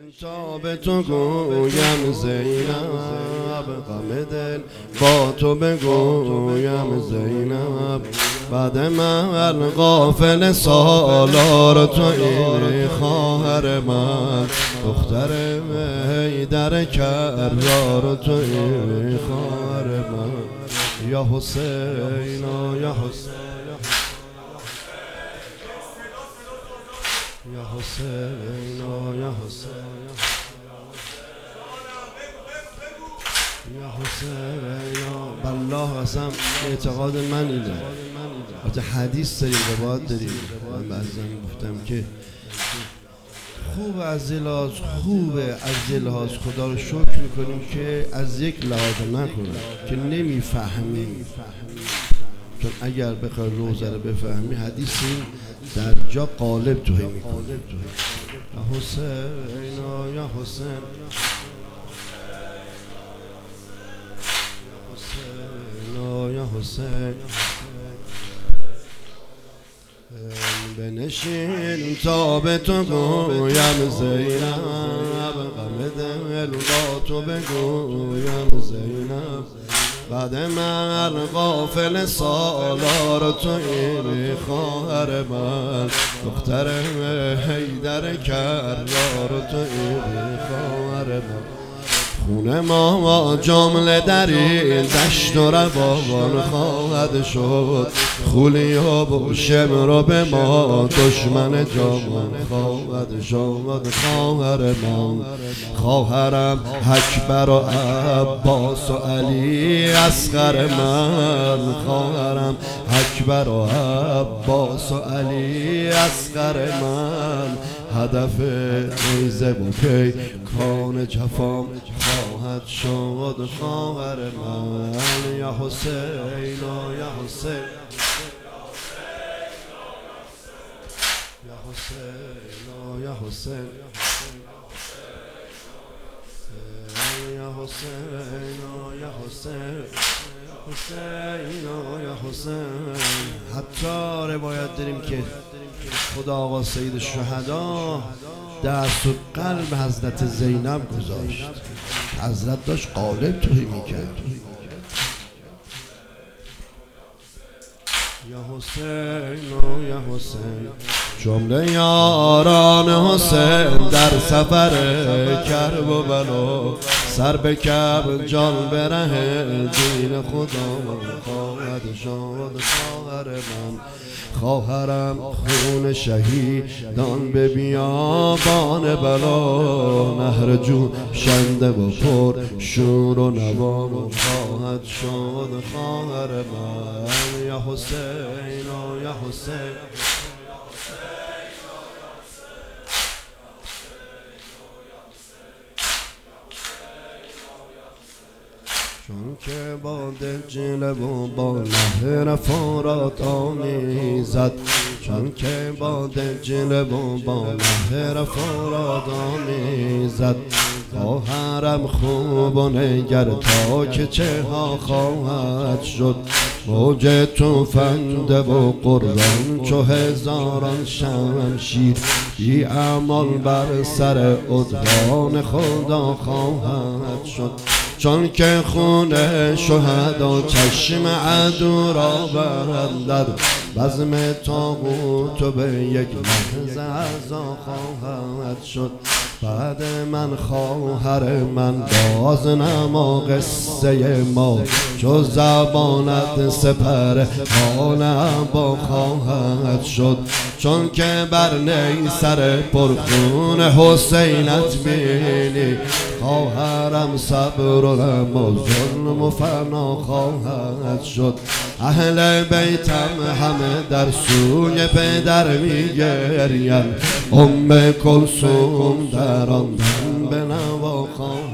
تا به تو گویم زینب، غم دل با تو بگویم زینب. بعد من غافل سالار تویی خواهر من، دختر حیدر کرار تویی خواهر من. یا حسین یا حسین یا حسین یا حسین یا حسین. بالله قسم اعتقاد من اینه، البته حدیث داریم روایت داریم. من بعضی گفتم که خوب از لحاظ خدا رو شکر میکنیم که از یک لحاظ نکنیم که نمیفهمیم، چون اگر بخوای روزه رو بفهمی حدیث این در جا قالب توهی میکنه. یا حسین یا حسین یا حسین. بنشین تا به تو گویم زینب، غم دل با تو بگویم زینب. بعد من غافل سالار تویی خواهر من، دختر حیدر کرار تویی خواهر من. خونه ما جمله در این دشت و روان خواهد شد، خولی و بوشم رو به ما دشمن جامان خواهد شد. خواهر من خواهرم اکبر و عباس و علی اصغر من، خواهرم اکبر و عباس و علی اصغر من. هدف نیزه و پی کان جفام خواهد شد خواهر من. یا حسین یا حسین یا حسین یا حسین یا حسین یا حسین حسین یا حسین. حتی روایت داریم که خدا آقا سید الشهدا دست و قلب حضرت زینب گذاشت، حضرت داشت قالب توهی میکرد. یا حسین یا حسین. جمله یاران حسین در سفر کرب و بلا، سر به کعب جان به ره دین خدا خواهد شد خواهر من. خواهرم خون شهیدان به بیابان بلا، نهر جون شنده و پر شور و نوا خواهد شد خواهر من. یا حسین یا حسین چون که با دجله و با نهر فرات آمیزد، چون که با دجله و با نهر فرات آمیزد. خواهرم خوب و نگر تا که چه ها خواهد شد، موج توفنده و قرآن چو هزاران شمشیر، بی اعمال بر سر عدوان خدا خواهد شد. چون که خون شهدا چشم عدو را بندد، بزم طاغوت به یک لحظه عزا خواهد شد. بعد من خواهر من باز نما قصه ما، چو زبانت سپر حال عبا خواهد شد. چون که بر نی سر پرخون حسینت بینی، خواهرم صبر و ظلم و فنا خواهد شد. اهل بیتم همه در سوی پدر میگریم، کلثوم در آن دم به نوا خواهد